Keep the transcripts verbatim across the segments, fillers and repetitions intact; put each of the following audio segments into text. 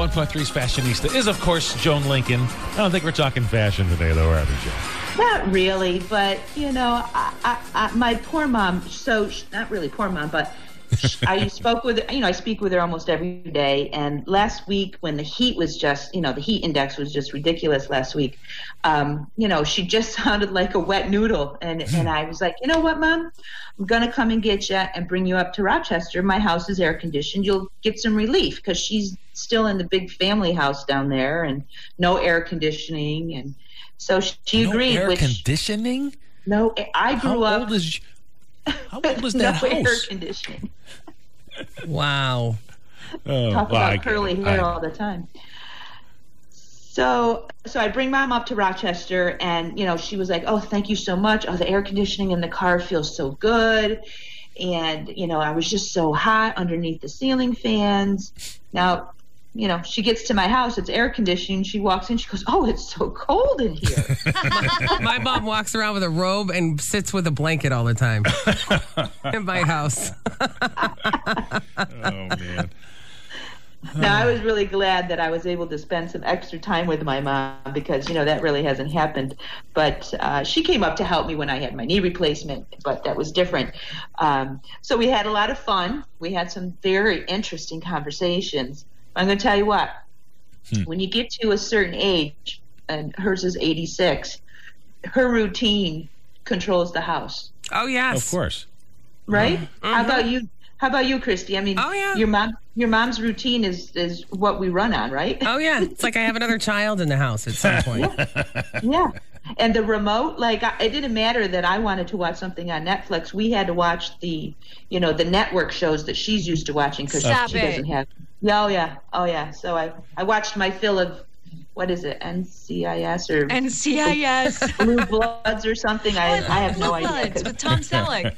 one point three's Fashionista is, of course, Joan Lincoln. I don't think we're talking fashion today, though, are we, Joan? Not really, but, you know, I, I, I, my poor mom, so, not really poor mom, but I spoke with her, you know, I speak with her almost every day. And last week when the heat was just, you know, the heat index was just ridiculous last week, um, you know, she just sounded like a wet noodle. And, and I was like, you know what, Mom? I'm going to come and get you and bring you up to Rochester. My house is air conditioned. You'll get some relief because she's still in the big family house down there and no air conditioning. And so she no agreed. air which, conditioning? No, I grew How up. Old is, how old is that no house? air conditioning. Wow. Oh, Talk well, about I curly get it. hair I- all the time. So, so I bring Mom up to Rochester, and you know, she was like, "Oh, thank you so much. Oh, the air conditioning in the car feels so good." And you know, I was just so hot underneath the ceiling fans. Now, you know, she gets to my house, it's air conditioning. She walks in, she goes, "Oh, it's so cold in here." My mom walks around with a robe and sits with a blanket all the time in my house. Oh, man. Now, I was really glad that I was able to spend some extra time with my mom because, you know, that really hasn't happened. But uh, she came up to help me when I had my knee replacement, but that was different. Um, so we had a lot of fun. We had some very interesting conversations. I'm going to tell you what, hmm. when you get to a certain age, and hers is eighty-six, her routine controls the house. Oh, yes. Of course. Right? Mm-hmm. How about you? How about you, Christy? I mean, oh, yeah. your mom, your mom's routine is, is what we run on, right? Oh, yeah. It's like I have another child in the house at some point. Yeah. Yeah. And the remote, like, I, it didn't matter that I wanted to watch something on Netflix. We had to watch the, you know, the network shows that she's used to watching because she Stop it. doesn't have. Yeah, oh, yeah. Oh, yeah. So I, I watched my fill of, what is it, N C I S or N C I S. Blue Bloods or something? I, I have no Blue idea. Bloods with Tom Selleck.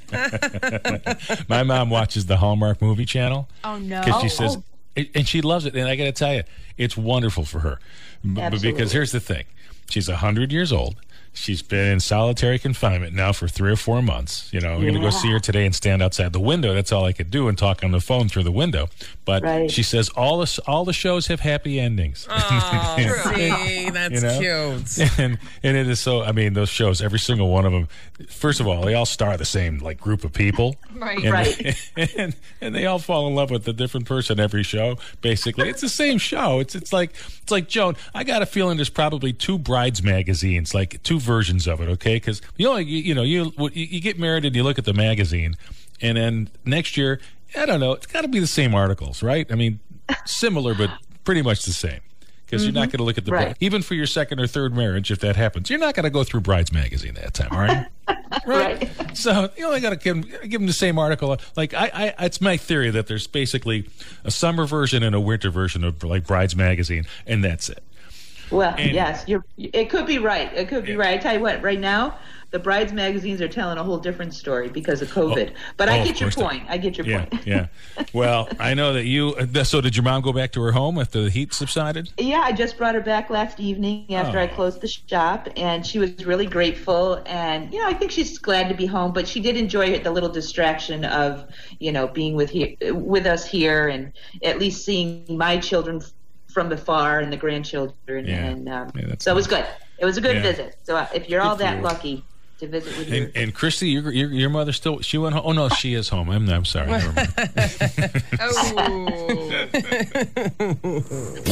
My mom watches the Hallmark Movie Channel. Oh, no. Because she says, oh. and she loves it. And I got to tell you, it's wonderful for her. B- Absolutely. Because here's the thing. She's one hundred years old. She's been in solitary confinement now for three or four months. You know, I'm yeah. going to go see her today and stand outside the window. That's all I could do and talk on the phone through the window. But right. she says all the, all the shows have happy endings. Oh, and, see, that's you know? cute. And, and it is so, I mean, those shows, every single one of them, first of all, they all star the same like group of people. Right. And, Right. And, and they all fall in love with a different person every show, basically. It's the same show. It's it's like, it's like Joan, I got a feeling there's probably two Brides magazines, like two versions of it, okay? Because, you know, you, you know, you, you get married and you look at the magazine, and then next year, I don't know, it's got to be the same articles, right? I mean, similar, but pretty much the same. Because mm-hmm. you're not going to look at the, right. even for your second or third marriage, if that happens, you're not going to go through Brides magazine that time, all right? Right. Right. So you only got to give, give them the same article. Like I, I, it's my theory that there's basically a summer version and a winter version of like Brides magazine, and that's it. Well, And- yes, you're. It could be right. It could be Yeah. right. I tell you what, right now, the Brides magazines are telling a whole different story because of COVID. Oh, but oh, I of get your course they- point. I get your Yeah, point. yeah. Well, I know that you. uh, So did your mom go back to her home after the heat subsided? Yeah, I just brought her back last evening after I Oh. closed the shop, and she was really grateful. And you know, I think she's glad to be home, but she did enjoy the little distraction of you know being with here with us here, and at least seeing my children from afar and the grandchildren. Yeah. And um, Yeah, that's so it was nice. good. It was a good Yeah. visit. So uh, if you're Good all for that you. lucky to visit with your And, and Christy, your, your your mother still she went home. Oh no, she is home. I'm I'm sorry. Never mind. Oh.